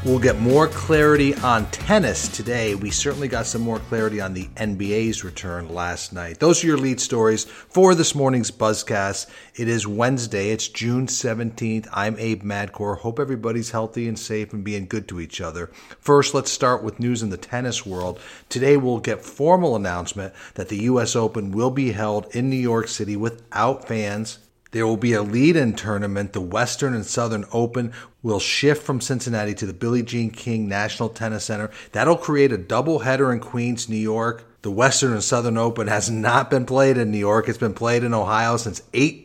We'll get more clarity on tennis today. We certainly got some more clarity on the NBA's return last night. Those are your lead stories for this morning's Buzzcast. It is Wednesday. It's June 17th. I'm Abe Madkour. Hope everybody's healthy and safe and being good to each other. First, let's start with news in the tennis world. Today, we'll get formal announcement that the U.S. Open will be held in New York City without fans. There will be a lead-in tournament. The Western and Southern Open will shift from Cincinnati to the Billie Jean King National Tennis Center. That'll create a doubleheader in Queens, New York. The Western and Southern Open has not been played in New York. It's been played in Ohio since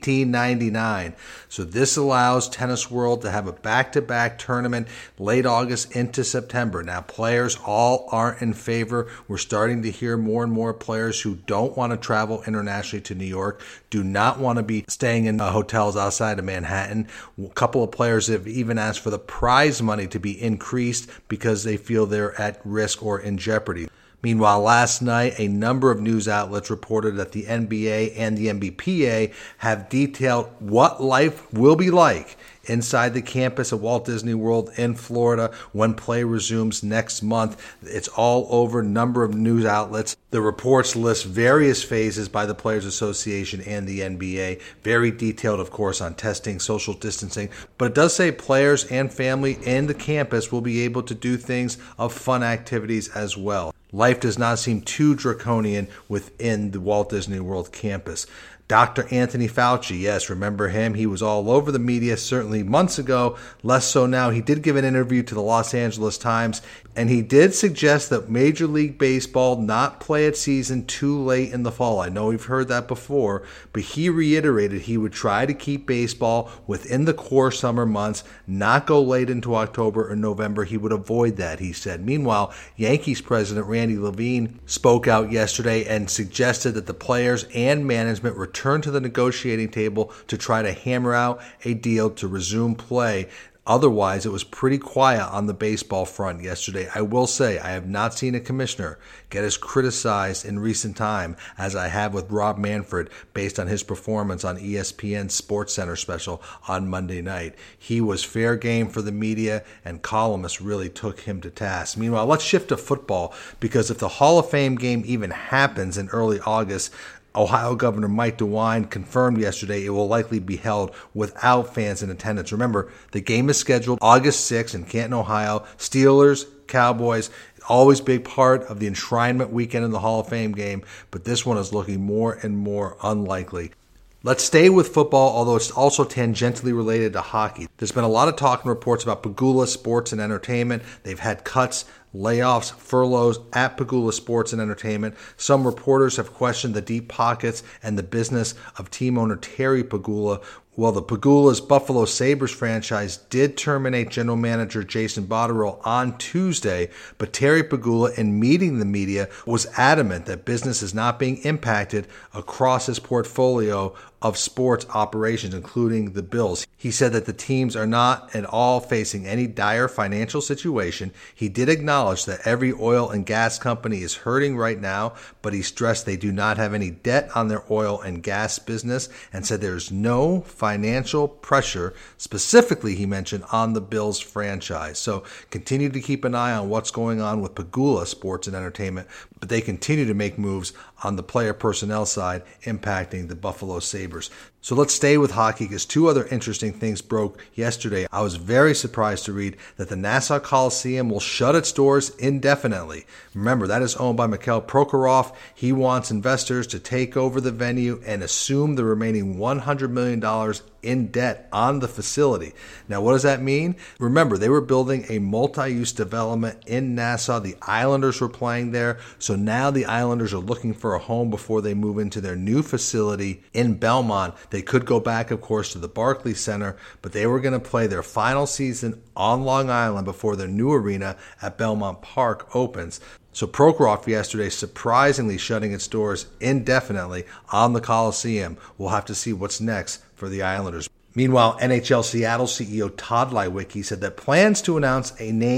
1899. So this allows Tennis World to have a back-to-back tournament late August into September. Now, players all aren't in favor. We're starting to hear more and more players who don't want to travel internationally to New York, do not want to be staying in hotels outside of Manhattan. A couple of players have even asked for the prize money to be increased because they feel they're at risk or in jeopardy. Meanwhile, last night, a number of news outlets reported that the NBA and the NBPA have detailed what life will be like inside the campus at Walt Disney World in Florida when play resumes next month. It's all over a number of news outlets. The reports list various phases by the Players Association and the NBA. Very detailed, of course, on testing, social distancing. But it does say players and family in the campus will be able to do things of fun activities as well. Life does not seem too draconian within the Walt Disney World campus. Dr. Anthony Fauci, yes, remember him? He was all over the media certainly months ago, less so now. He did give an interview to the Los Angeles Times, and he did suggest that Major League Baseball not play its season too late in the fall. I know we've heard that before, but he reiterated he would try to keep baseball within the core summer months, not go late into October or November. He would avoid that, he said. Meanwhile, Yankees president Randy Levine spoke out yesterday and suggested that the players and management return to the negotiating table to try to hammer out a deal to resume play. Otherwise, it was pretty quiet on the baseball front yesterday. I will say I have not seen a commissioner get as criticized in recent time as I have with Rob Manfred based on his performance on ESPN's SportsCenter special on Monday night. He was fair game for the media, and columnists really took him to task. Meanwhile, let's shift to football, because if the Hall of Fame game even happens in early August, Ohio Governor Mike DeWine confirmed yesterday it will likely be held without fans in attendance. Remember, the game is scheduled August 6th in Canton, Ohio. Steelers, Cowboys, always big part of the enshrinement weekend in the Hall of Fame game, but this one is looking more and more unlikely. Let's stay with football, although it's also tangentially related to hockey. There's been a lot of talk and reports about Pegula Sports and Entertainment. They've had cuts, layoffs, furloughs at Pegula Sports and Entertainment. Some reporters have questioned the deep pockets and the business of team owner Terry Pegula. Well, the Pegula's Buffalo Sabres franchise did terminate general manager Jason Botterill on Tuesday, but Terry Pegula, in meeting the media, was adamant that business is not being impacted across his portfolio of sports operations, including the Bills. He said that the teams are not at all facing any dire financial situation. He did acknowledge that every oil and gas company is hurting right now, but he stressed they do not have any debt on their oil and gas business and said there's no financial pressure, specifically, he mentioned, on the Bills franchise. So continue to keep an eye on what's going on with Pegula Sports and Entertainment, but they continue to make moves on the player personnel side impacting the Buffalo Sabres. So let's stay with hockey, because two other interesting things broke yesterday. I was very surprised to read that the Nassau Coliseum will shut its doors indefinitely. Remember, that is owned by Mikhail Prokhorov. He wants investors to take over the venue and assume the remaining $100 million in debt on the facility. Now, what does that mean? Remember, they were building a multi-use development in Nassau. The Islanders were playing there. So now the Islanders are looking for a home before they move into their new facility in Belmont. They could go back, of course, to the Barclays Center, but they were going to play their final season on Long Island before their new arena at Belmont Park opens. So Prokhorov yesterday surprisingly shutting its doors indefinitely on the Coliseum. We'll have to see what's next for the Islanders. Meanwhile, NHL Seattle CEO Todd Leiweke said that plans to announce a name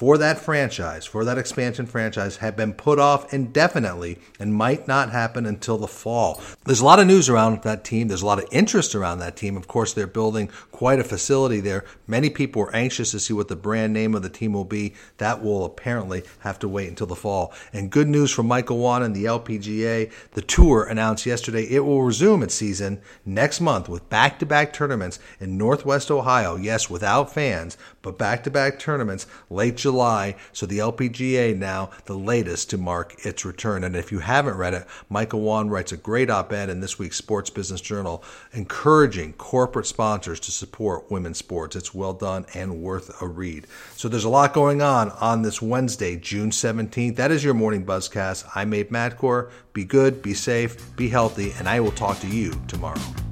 for that franchise, for that expansion franchise, have been put off indefinitely and might not happen until the fall. There's a lot of news around that team. There's a lot of interest around that team. Of course, they're building quite a facility there. Many people are anxious to see what the brand name of the team will be. That will apparently have to wait until the fall. And good news from Michael Whan and the LPGA. The tour announced yesterday it will resume its season next month with back-to-back tournaments in Northwest Ohio. Yes, without fans, but back-to-back tournaments late July. So the LPGA now the latest to mark its return. And if you haven't read it, Michael Whan writes a great op-ed in this week's Sports Business Journal encouraging corporate sponsors to support women's sports. It's well done and worth a read. So there's a lot going on this Wednesday, June 17th. That is your Morning Buzzcast. I'm Abe Madkour. Be good, be safe, be healthy, and I will talk to you tomorrow.